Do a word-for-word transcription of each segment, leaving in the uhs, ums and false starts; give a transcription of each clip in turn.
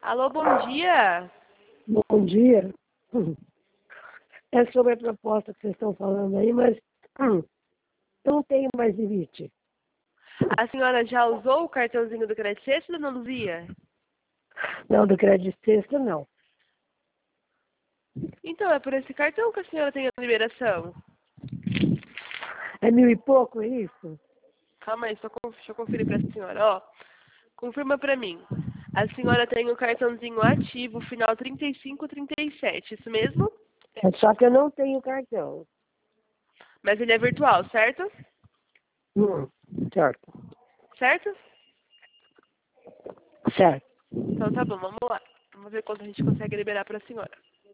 Alô, bom dia. Bom dia. É sobre a proposta que vocês estão falando aí, mas hum, eu não tenho mais limite. A senhora já usou o cartãozinho do Crédito Extra, dona Luzia? Não, do crédito extra, não. Então, é por esse cartão que a senhora tem a liberação. É mil e pouco, é isso? Calma aí, só conf... deixa eu conferir pra senhora, ó. Confirma pra mim. A senhora tem o cartãozinho ativo, final trinta e cinco trinta e sete, isso mesmo? É só que eu não tenho cartão. Mas ele é virtual, certo? Hum, certo. Certo? Certo. Então tá bom, vamos lá. Vamos ver quanto a gente consegue liberar pra senhora.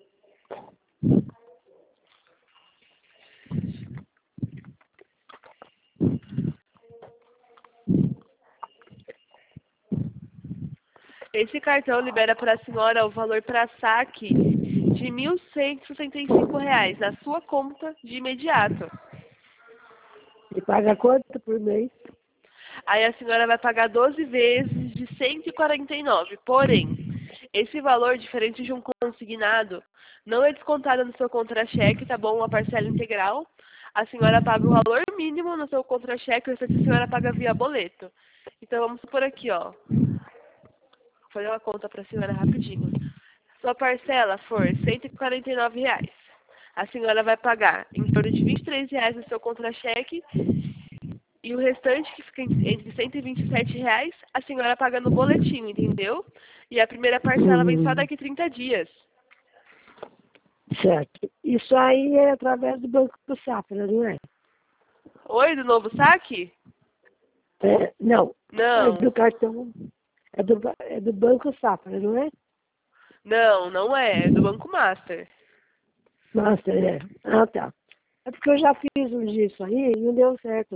Esse cartão libera para a senhora o valor para saque de mil cento e sessenta e cinco reais na sua conta de imediato. E paga quanto por mês? Aí a senhora vai pagar doze vezes de cento e quarenta e nove. Porém, esse valor, diferente de um consignado, não é descontado no seu contra-cheque, tá bom? Uma parcela integral. A senhora paga o valor mínimo no seu contra-cheque, ou seja, a senhora paga via boleto. Então vamos supor aqui, ó. Vou fazer uma conta para a senhora rapidinho. Sua parcela for cento e quarenta e nove reais. A senhora vai pagar em torno de vinte e três reais no seu contra-cheque e o restante, que fica entre cento e vinte e sete reais, a senhora paga no boletim, entendeu? E a primeira parcela vem só Hum, daqui trinta dias. certo. Isso aí é através do Banco do Safra, não é? Oi, do novo saque? É, não, é Não, do cartão, é do, ba- é do Banco Safra, não é? não, não é. É do Banco Master. Nossa, é. Ah, tá. É porque eu já fiz um disso aí e não deu certo.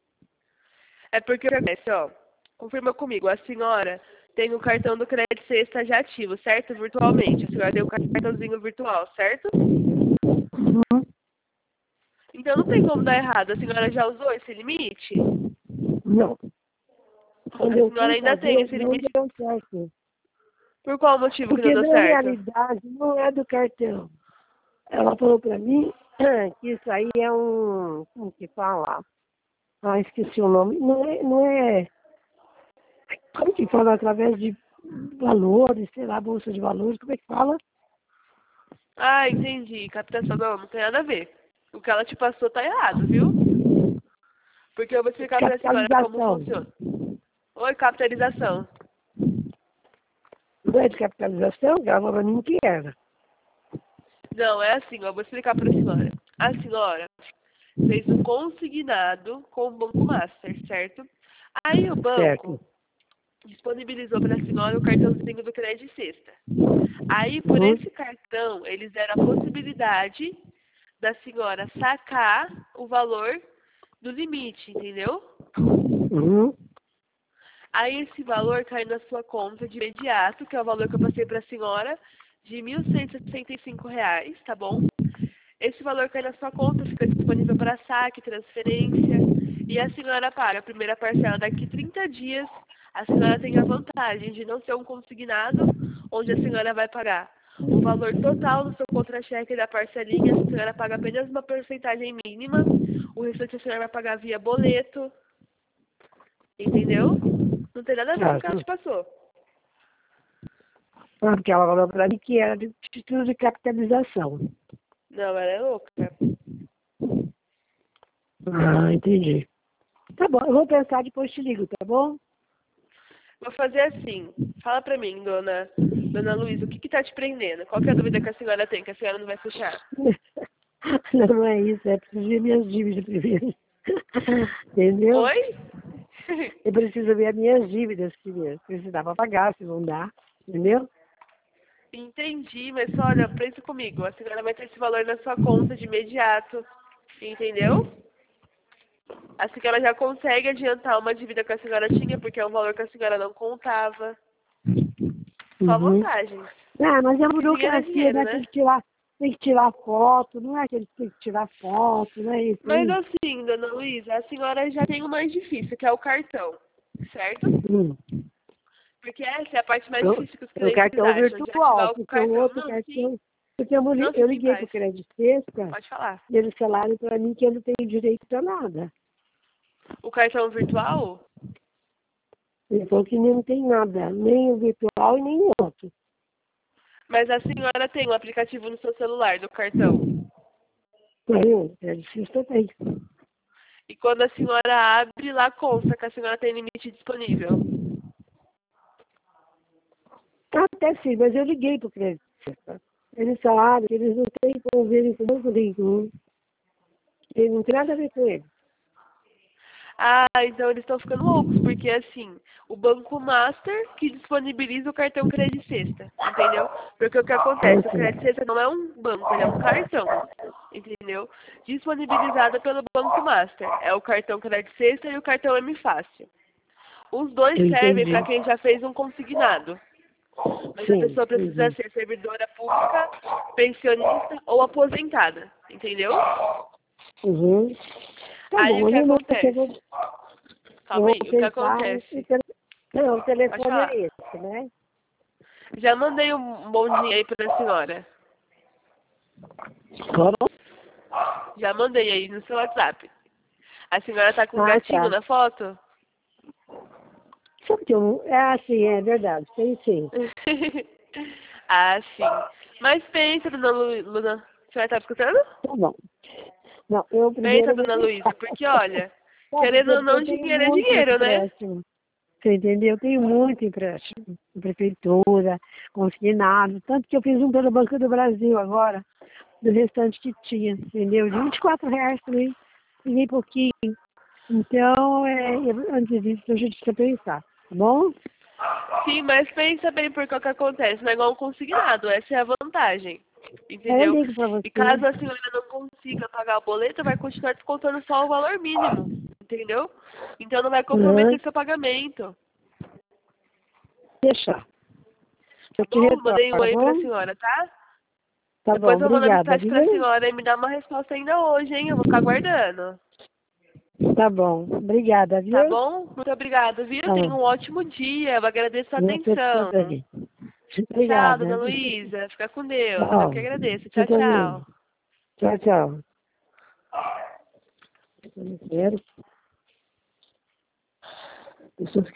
É porque o que acontece, ó. Confirma comigo, a senhora tem o cartão do crédito sexta já ativo, certo? Virtualmente. A senhora tem o cartãozinho virtual, certo? Uhum. Então não tem como dar errado. A senhora já usou esse limite? Não. Quando A eu senhora fui ainda tem fazer, esse não limite? deu certo. Por qual motivo que não Porque deu na certo? realidade não é do cartão. Ela falou pra mim que isso aí é um. Como que fala? Ah, esqueci o nome. Não é. Não é como que fala? Através de valores, sei lá, bolsa de valores, como é que fala? Ah, entendi. Captação não, não tem nada a ver. O que ela te passou tá errado, viu? Porque eu vou explicar pra senhora como Capitalização. funciona. Oi, capitalização. Não é de capitalização? Ela falou pra mim que era. Não, é assim, ó, eu vou explicar pra senhora. A senhora fez um consignado com o Banco Master, certo? Aí o banco Certo. disponibilizou para a senhora o cartãozinho do crédito sexta. Aí, por Uhum. esse cartão, eles deram a possibilidade da senhora sacar o valor do limite, entendeu? Uhum. Aí esse valor cai na sua conta de imediato, que é o valor que eu passei para a senhora, de mil cento e sessenta e cinco reais, tá bom? Esse valor cai na sua conta, fica disponível para saque, transferência, e a senhora paga a primeira parcela daqui trinta dias. A senhora tem a vantagem de não ser um consignado, onde a senhora vai pagar o valor total do seu contra-cheque da parcelinha, a senhora paga apenas uma porcentagem mínima, o restante a senhora vai pagar via boleto, entendeu? Não tem nada a ver com o que ela te Certo. passou. Ah, porque ela falou pra mim que era de título de capitalização. Não, ela é louca. Ah, entendi. Tá bom, eu vou pensar, depois te ligo, tá bom? Vou fazer assim. Fala pra mim, dona, dona Luísa, o que que tá te prendendo? Qual que é a dúvida que a senhora tem, que a senhora não vai fechar? Não, não é isso, é preciso ver minhas dívidas primeiro. Entendeu? Oi? Eu preciso ver as minhas dívidas primeiro. Se dá pra pagar, se não dá. Entendeu? Entendi, mas olha, pensa comigo. A senhora vai ter esse valor na sua conta de imediato. Entendeu? Assim que ela já consegue adiantar uma dívida que a senhora tinha, porque é um valor que a senhora não contava. Só Uhum. vantagens. Ah, mas é Que dinheiro é burocracia, dinheiro, né? Tem né? que tirar, tem que tirar foto, não é que eles têm que tirar foto, não é isso Mas aí? assim, dona Luísa, a senhora já tem o mais difícil, que é o cartão. Certo? Hum. Porque essa é a parte mais Eu, difícil que os o clientes cartão acham, de virtual, ativar o porque o cartão. outro Não, cartão. sim. Porque eu, li- Não, eu fique em liguei para o paz. Crédito Sexta Pode falar. e eles falaram para mim que eu não tenho direito a nada. O cartão virtual? Ele falou que não tem nada, nem o virtual e nem o outro. Mas a senhora tem um aplicativo no seu celular do cartão. Aí o Crédito Sexta tem. E quando a senhora abre, lá consta que a senhora tem limite disponível. Até sim, mas eu liguei para o Crédito Sexta. Eles falaram que eles não têm convênio com banco nenhum. E não tem nada a ver com ele. Ah, então eles estão ficando loucos, porque assim, o Banco Master que disponibiliza o cartão Crédito Sexta, entendeu? Porque o que acontece, o Crédito Sexta não é um banco, ele é um cartão, entendeu? Disponibilizado pelo Banco Master. É o cartão Crédito Sexta e o cartão M Fácil. Os dois Eu servem entendi. para quem já fez um consignado. Mas a Sim, pessoa precisa uhum. ser servidora pública, pensionista ou aposentada, entendeu? Uhum. Tá Aí bom, o que eu não sei, eu acontece? vou, eu Calma vou aí, o que pensar. O acontece? tele- Não, o Pode telefone falar. é esse, né? Já mandei um bom dia aí pra senhora. Como? Já mandei aí no seu WhatsApp. A senhora tá com um Ah, gatinho tá. na foto? Sabe que eu... É assim, é verdade, tem sim. Ah, sim. Mas pensa, dona Lu... Luna. A senhora tá me escutando? Tá bom. Não, eu Pensa, primeiro vou dona Luísa, pensar. porque olha, Sabe por querendo quê? ou Porque não, eu tenho dinheiro é muito dinheiro, né? empréstimo. Você entendeu? Eu tenho muito empréstimo. Na prefeitura, consignado. Tanto que eu fiz um pelo Banco do Brasil agora, do restante que tinha, entendeu? De vinte e quatro reais também. Peguei pouquinho. Então, é, eu- antes disso, a gente precisa pensar. Tá bom? Sim, mas pensa bem porque o que acontece, não é igual um consignado, essa é a vantagem. Aí eu Entendeu? ligo pra E você. caso a senhora não consiga pagar o boleto, vai continuar descontando só o valor mínimo. Entendeu? Então não vai Uhum. comprometer seu pagamento. Deixar. Tá Eu te bom? retorno, Mandei um tá oi pra bom? senhora, tá? Tá bom, Depois eu mando a obrigada, mensagem pra viu? senhora e me dá uma resposta ainda hoje, hein? Eu vou ficar aguardando. Tá bom, obrigada, Tá viu? bom? Muito obrigada, viu? Tá Tenha bom. um ótimo dia. Eu agradeço a Você atenção. também. Tchau, dona Obrigada. Luísa. Fica com Deus. Eu Tchau. que agradeço. Você Tchau, tchau. também. Tchau, tchau. Eu não quero. Pessoas